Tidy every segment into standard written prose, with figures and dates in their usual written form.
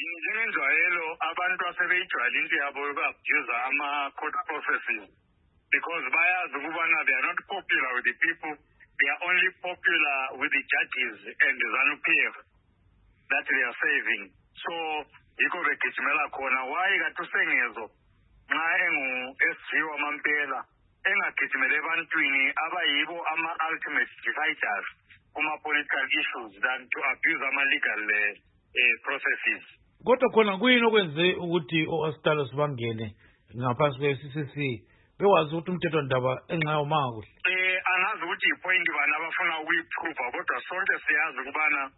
Njengenjwayelo abantu asebeyijwayele into yabo yoku-abuse ama-court processes because bayazi ukubana they are not popular with the people, they are only popular with the judges and the ZANU-PF that they are saving. So yikho begijimela khona. Why kathi uSengezo nxa engu-SG wamampela engagijimele ebantwini abayibo ama-ultimate deciders kuma-political issues than to abuse ama-legal processes. Kodwa khona kuyini okwenze ukuthi o-Astalos bangene ngaphansi kwe-CCC bewazi ukuthi umthethwandaba enxayo makuhle? Angazi ukuthi ipoint bani abafuna ukuyiprova, kodwa sonke siyazi ukubana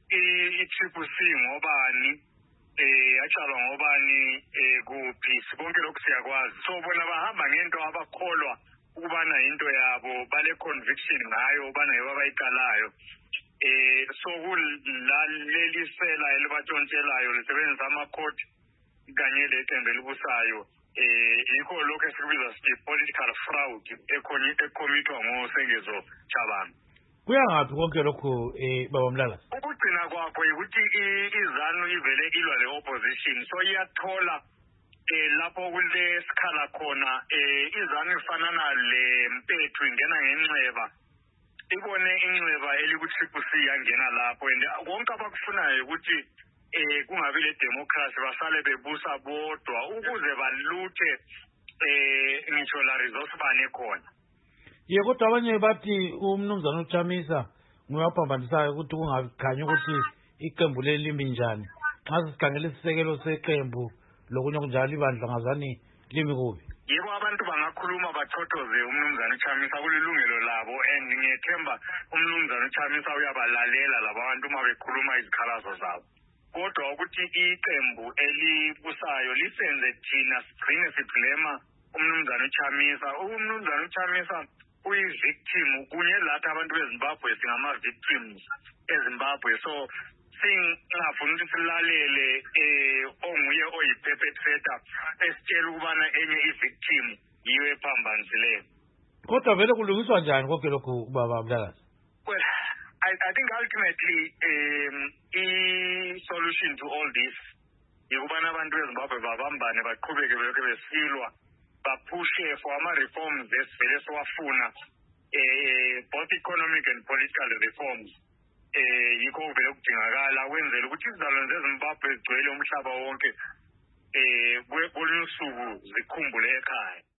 i-CCC ngobani, yatshalwa ngobani, kuphi, konke lokhu siyakwazi. So bona bahamba ngento abakholwa ukubana into yabo, bale conviction ngayo ubana yibo abayicalayo. So kulalelisela elibatshontselayo lisebenzisa ama-court kanye leqembu elibusayo. Yikho lokho esikubiza sithi political fraud ekhomithwa ngoSengezo Chabane. Kuyangaphi konke lokhu Baba Mlala? Ukugcina kwakho yikuthi iZANU ivele ilwa le-opposition, so iyathola lapho kule sikhala khona iZANU ifanana le mpethu ingena ngenxeba, ibone inxeba elikuthi yangena lapho, and konke abakufunayo ukuthi kungabi le democracy, basale bebusa bodwa ukuze baluthe ngitsho la resource bane khona. Kodwa abanye bathi umnumzana uChamisa nguyaphambandisayo ukuthi kungakhanyi ukuthi iqembu leli limi njani. Xa sikhangela isisekelo seqembu lokunye kunjalo ibandla ngazani limi kubi. Yebo, abantu bangakhuluma bathothoze umnumzana uChamisa, kulilungelo labo, and ngiyethemba umnumzana uChamisa uyabalalela laba bantu uma bekhuluma izikhalazo zabo. Kodwa ukuthi iqembu elibusayo lisenze thina sigcine siblema umnumzana uChamisa. Umnumzana uChamisa uyi-victim kunye lathi abantu beZimbabwe singama-victims eZimbabwe. So singafuni ukuthi silalele onguye oyi-perpetrator esitshela ukubana enye i-victim yiyo ephambanisileyo. Kodwa vele kulungiswa njani konke lokhu Baba Mlala? Well, I think ultimately i-solution to all this yikubana abantu beZimbabwe babambane baqhubeke belokhu besilwa, baphushe for ama-reforms esivele siwafuna, both economic and political reforms. Yikho vele kudingakala kwenzela ukuthi izizalwane zeZimbabwe zigcwele umhlaba wonke, kolunye usuku zikhumbule ekhaya.